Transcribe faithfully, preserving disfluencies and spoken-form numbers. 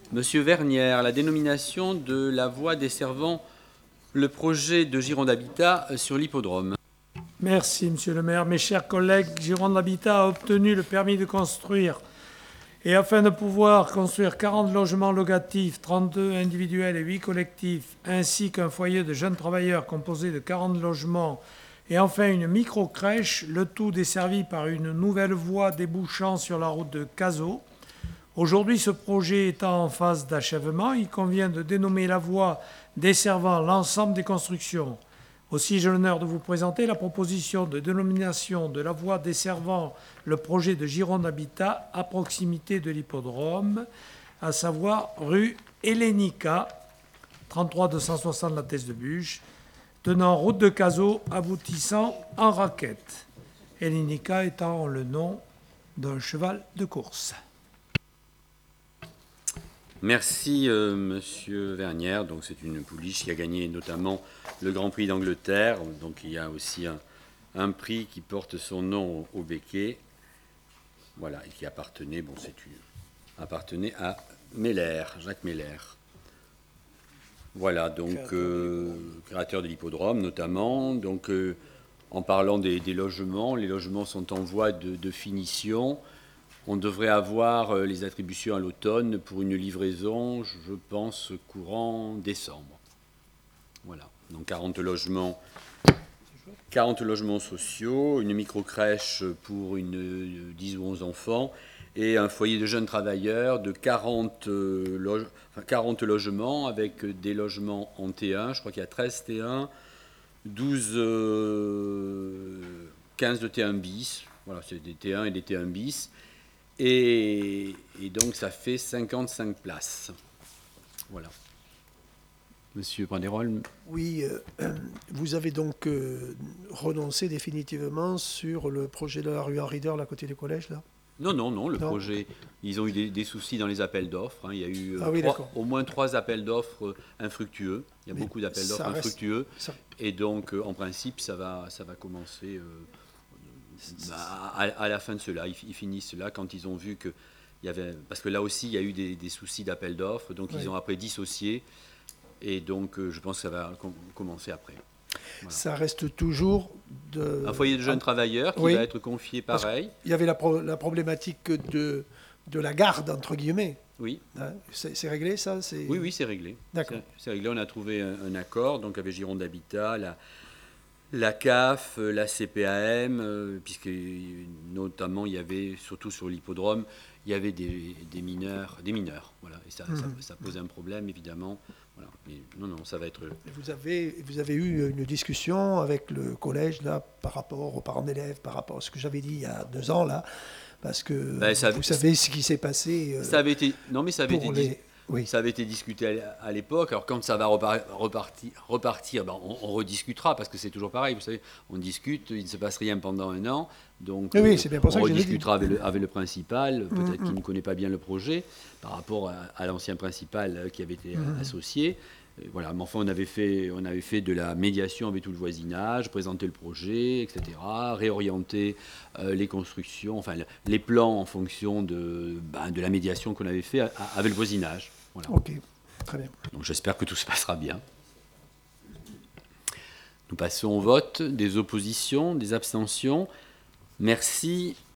Monsieur Vernière, la dénomination de la voie desservant le projet de Gironde Habitat sur l'hippodrome. Merci, Monsieur le maire. Mes chers collègues, Gironde Habitat a obtenu le permis de construire. Et afin de pouvoir construire quarante logements locatifs, trente-deux individuels et huit collectifs, ainsi qu'un foyer de jeunes travailleurs composé de quarante logements, et enfin une micro-crèche, le tout desservi par une nouvelle voie débouchant sur la route de Cazaux. Aujourd'hui, ce projet étant en phase d'achèvement, il convient de dénommer la voie desservant l'ensemble des constructions. Aussi, j'ai l'honneur de vous présenter la proposition de dénomination de la voie desservant le projet de Gironde Habitat à proximité de l'hippodrome, à savoir rue Hélénica, trente-trois deux cent soixante La Thèse de Buge, tenant route de Cazaux, aboutissant en raquette. Hélénica étant le nom d'un cheval de course. Merci, euh, Monsieur Vernière. Donc, c'est une pouliche qui a gagné notamment le Grand Prix d'Angleterre. Donc, il y a aussi un, un prix qui porte son nom au, au Becquet. Voilà, et qui appartenait, bon, c'est une, appartenait à Meller, Jacques Meller. Voilà, donc euh, créateur de l'hippodrome notamment. Donc, euh, en parlant des, des logements, les logements sont en voie de, de finition. On devrait avoir les attributions à l'automne pour une livraison, je pense, courant décembre. Voilà, donc quarante logements, quarante logements sociaux, une micro-crèche pour une dix ou onze enfants et un foyer de jeunes travailleurs de quarante, loge, enfin quarante logements avec des logements en T un, je crois qu'il y a treize T un, douze, euh, quinze de T un bis, voilà, c'est des T un et des T un bis. Et, et donc, ça fait cinquante-cinq places. Voilà. Monsieur Pranderol. Oui, euh, vous avez donc euh, renoncé définitivement sur le projet de la rue Henri d'Orle à côté du collège, là ? Non, non, non, le non. projet, ils ont eu des, des soucis dans les appels d'offres. Hein. Il y a eu ah, oui, trois, au moins trois appels d'offres infructueux. Il y a Mais beaucoup d'appels d'offres reste, infructueux. Ça... Et donc, euh, en principe, ça va, ça va commencer... Euh, À, à la fin de cela, ils, ils finissent là quand ils ont vu que il y avait, parce que là aussi il y a eu des, des soucis d'appel d'offres, donc oui. Ils ont après dissocié et donc euh, je pense que ça va com- commencer après. Voilà. Ça reste toujours de... un foyer de jeunes ah. travailleurs qui oui. va être confié pareil. Il y avait la, pro- la problématique de, de la garde entre guillemets. Oui. Hein, c'est, c'est réglé ça c'est... Oui, oui, c'est réglé. D'accord. C'est, c'est réglé. On a trouvé un, un accord donc avec Gironde Habitat, la La C A F, la C P A M, euh, puisque notamment il y avait, surtout sur l'hippodrome, il y avait des, des mineurs, des mineurs, voilà, et ça, mmh. ça, ça pose un problème évidemment. Voilà. Mais non, non, ça va être. Vous avez, vous avez eu une discussion avec le collège là par rapport aux parents d'élèves, par rapport à ce que j'avais dit il y a deux ans là, parce que ben, ça, vous savez ce qui s'est passé. Euh, ça avait été, non mais ça avait été. Les... Oui. Ça avait été discuté à l'époque. Alors quand ça va repartir, repartir ben on, on rediscutera parce que c'est toujours pareil. Vous savez, on discute, il ne se passe rien pendant un an. Donc oui, euh, c'est bien pour ça on que rediscutera avec le, avec le principal, peut-être mmh. qu'il ne connaît pas bien le projet par rapport à, à l'ancien principal qui avait été mmh. associé. Et voilà, mais enfin on avait, fait, on avait fait de la médiation avec tout le voisinage, présenté le projet, et cetera, réorienter euh, les constructions, enfin les plans en fonction de, ben, de la médiation qu'on avait fait à, à, avec le voisinage. Voilà. Ok, très bien. Donc j'espère que tout se passera bien. Nous passons au vote, des oppositions, des abstentions. Merci.